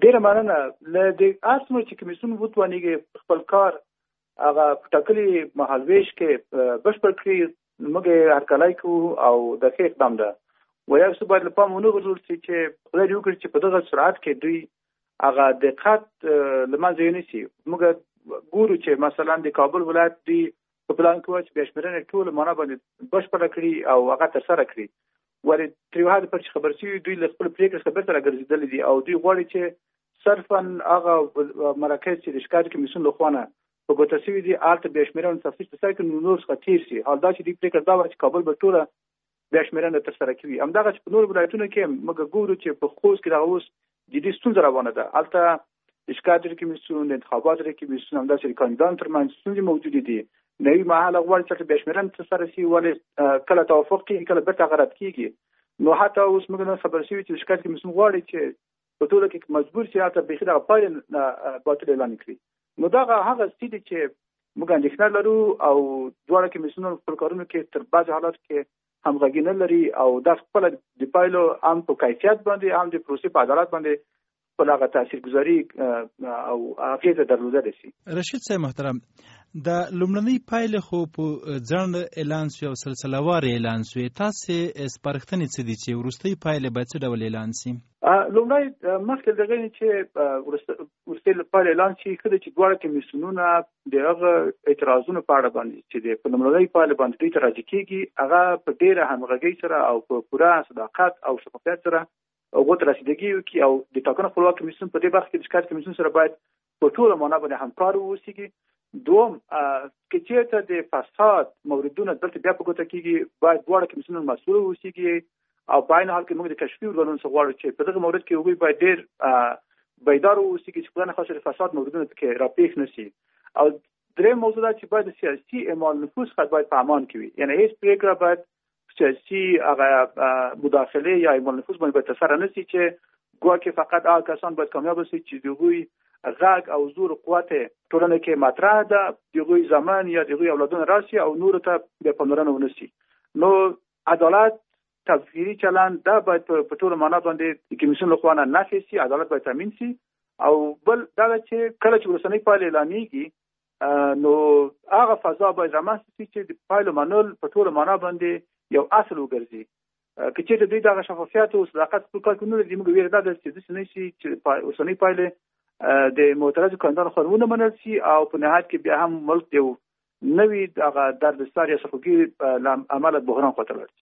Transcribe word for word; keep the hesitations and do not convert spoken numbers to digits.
ډیره مننه. له دې هر څومره چې کمیسیون وتوانېږي خپل کار هغه په ټاکلي مهالویش کې بشپړ کړي، موږ هرکلی کوو او د ښه اقدام ده. ویل څه باید له پامه ونه غورځول شي چې خدای دې وکړي چې په دغه سرعت کې دوی هغه دقت له منځه یونیسي. موږ ګورو چې مثلا د کابل ولایت دوی په پلان کې وه چې بیا شمېرنې ټوله معنا باندې بشپړه کړي او هغه ترسره کړي، ولې تر یو حده پورې چې خبر شوي دوی له خپل پرېکړې څخه بېرته راګرځېدلي دي او دوی غواړي چې صرفا هغه مراکز چې د شکایت کمیسیون له خوا نه په ګوته شوي دي هلته بیا شمېرنه تفتیش ترسره کړي، نو نور څخه تېر شي. حال دا چې دوی پرېکړه دا وه چې کابل به ټوله بیا شمېرنه ترسره کوي. همدغه چې په نورو ولایتونو کې موږ ګورو چې په خوست کې دغه اوس جدي ستونزه روانه ده. هلته د شکایت کمیسیون، د انتخاباتو کمیسیون، همداسې د کاندیدانو ترمنځ ستونزې موجودې دي. نوي مهاله غواړي چې بیا شمېرنه ترسره شي، ولې کله توافق کېږي کله بېرته هغه رد کېږي. نو حتی اوس موږ نن خبر شوي چې د شکایت کمیسیون غواړي چې په ټوله کې مجبور شي هلته بیخي دغه پایلې باطل اعلان کړي. نو دغه هغه څه دي چې موږ اندېښنه لرو او دواړه کمیسیونونه خپل کارونو کې تر بعضې حالاتو کې همغږي نه لري او دا خپله د پایلو هم په کیفیت باندې هم د پروسې په عدالت باندې خپل هغه تاثیرګذاري او اغېزه درلودلی شي. رشید صاحب محترم، د لومړنۍ پایلې خو په ځنډ اعلان شوې او سلسلهوار اعلان شوې، تاسې سپارښتنې څه دي چې وروستۍ پایلې باید څه ډول اعلان شي؟ لومړی مخکې د هغې چې وروستۍ پایلې اعلان شي، ښه ده چې دواړه کمیسیونونه د هغه اعتراضونو په اړه باندې چې د په لومړنۍ پایلې باندې دوی ته راجع کېږي هغه په ډېره همغږۍ سره او په پوره صداقت او شفافیت سره هغو ته رسیدګي وکړي او د ټاکنو خپلواک کمیسیون په دې برخه کې د شکایت کمیسیون سره باید په ټوله معنا باندې همکار واوسېږي. دوم، که چېرته د فساد موردونه دلته بیا په ګوته کېږي باید دواړه کمیسیونونه مسؤل واوسېږي او په عین حال کې موږ د کشفي ارګانونو څخه غواړو چې په دغه مورد کې هغوی باید ډېر بیدار واوسېږي چې خدای نخواسته د فساد موردونه پکې راپېښ نه شي. او درېیم موضوع دا چې باید د سیاسي اعمال نفوذ څخه باید په امان کې وي، یعنې هېڅ پرېکړه باید سیاسي هغه مداخلې یا اعمال نفوذ باندې باید ترسره نه شي چې ګواکې فقط هغه کسان باید کامیابه شي چې د هغوی غږ او زور قوت ټولنه کې مطرح ده، د هغوی زامن یا د هغوی اولادونه راشي او نورو ته بیا پاملرنه ونه شي. نو عدالت، تفکیري چلند دا باید په ټوله معنا باندې د کمیسیون له خوا نه نفي شي، عدالت باید تامین شي. او بل دا ده چې کله چې وروستنۍ پایلې اعلانېږي نو هغه فضا باید رامنځته شي چې د پایلو منل په ټوله معنا باندې یو اصل وګرځي. که چېرته دوی دغه شفافیت او صداقت خپل کار کې نه لري، موږ ویره دا ده چې داسې نه شي چې اوسنۍ پایلې د معترضو کاندیدانو خوا ونه منل شي او په نهایت کې بیا هم ملک یو نوي دغه دردسر یا سخوګي له امله بحران خواته لاړ شي.